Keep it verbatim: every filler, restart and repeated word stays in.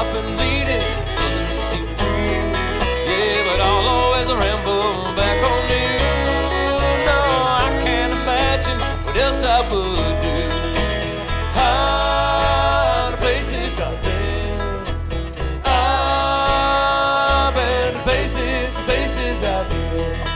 stop and bleeding doesn't seem real. Yeah, but I'll always ramble back on you. No, I can't imagine what else I would do. Ah, the places I've been, I've been, the places, the places I've been.